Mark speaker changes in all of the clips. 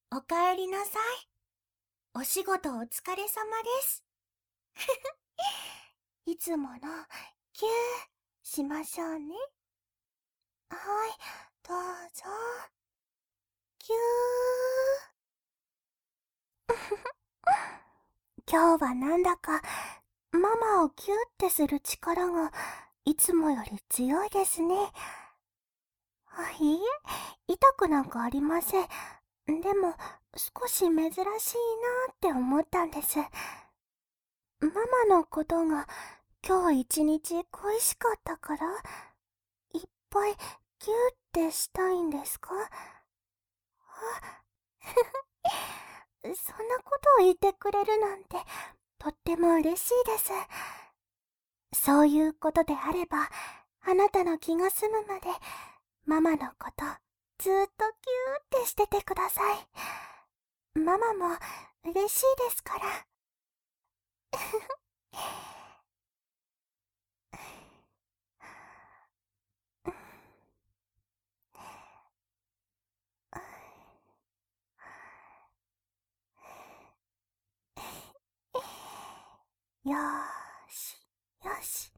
Speaker 1: おかえりなさい。お仕事お疲れ様です。いつもの、キュー、しましょうね。はい、どうぞ。キュー。今日はなんだか、ママをキューってする力が、いつもより強いですね。いいえ、痛くなんかありません。でも、少し珍しいなって思ったんです。ママのことが今日一日恋しかったから、いっぱいギューってしたいんですか？そんなことを言ってくれるなんて、とっても嬉しいです。そういうことであれば、あなたの気が済むまで、ママのこと、ずーっとギューってしててください。ママも嬉しいですから。よーし、よし。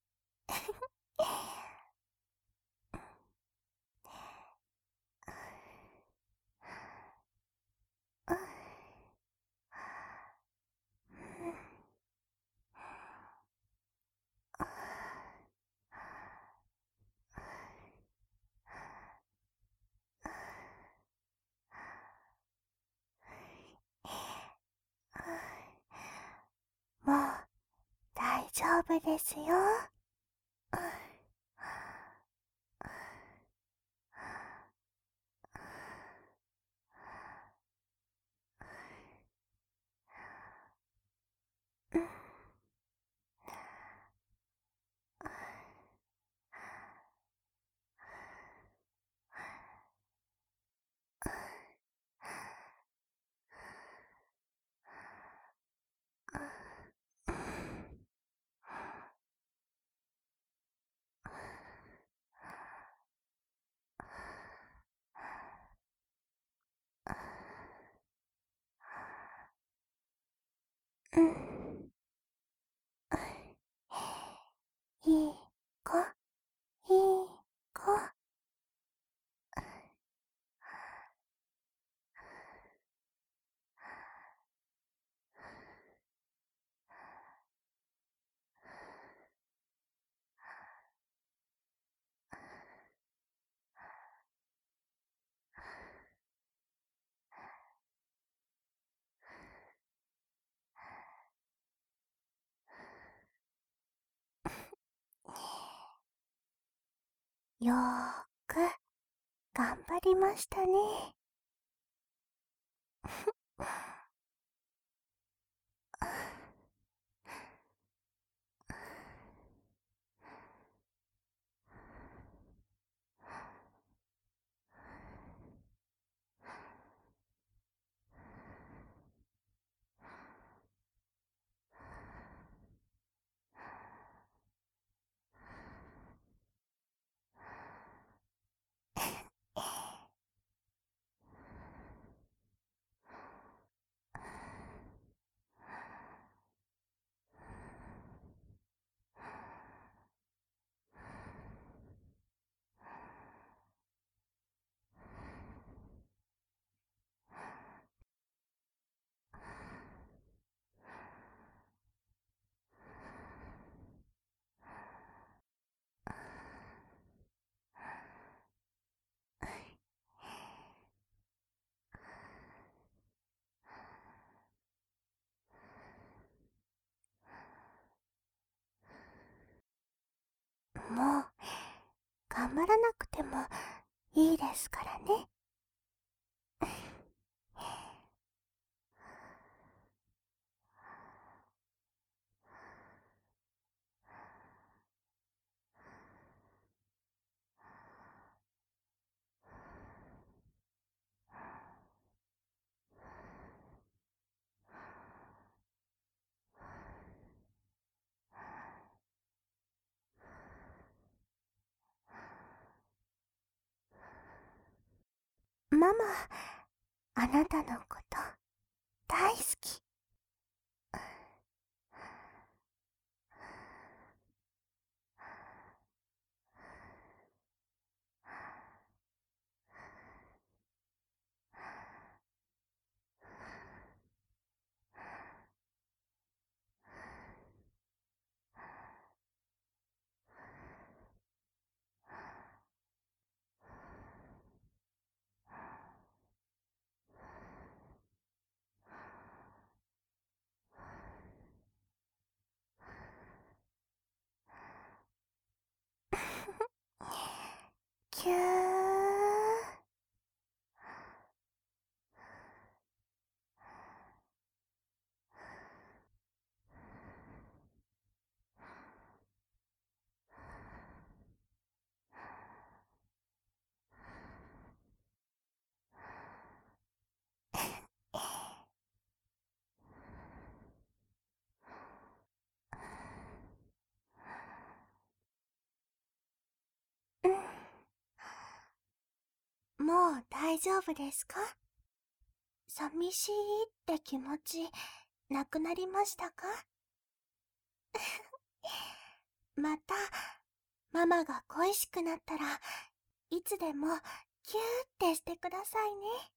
Speaker 1: もう大丈夫ですよ。うん。いい子、いい子。よーく頑張りましたね。もう頑張らなくてもいいですからね。ママ、 あなたのこと大好き。キュー。もう大丈夫ですか？寂しいって気持ち、なくなりましたか？また、ママが恋しくなったらいつでもキューってしてくださいね。